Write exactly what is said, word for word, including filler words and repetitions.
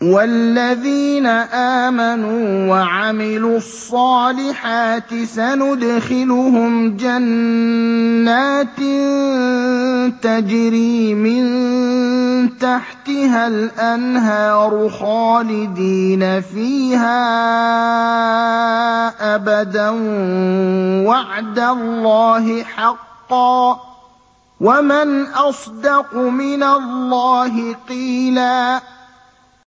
وَالَّذِينَ آمَنُوا وَعَمِلُوا الصَّالِحَاتِ سَنُدْخِلُهُمْ جَنَّاتٍ تَجْرِي مِن تَحْتِهَا الْأَنْهَارُ خَالِدِينَ فِيهَا أَبَدًا ۖ وَعْدَ اللَّهِ حَقًّا ۚ وَمَنْ أَصْدَقُ مِنَ اللَّهِ قِيلًا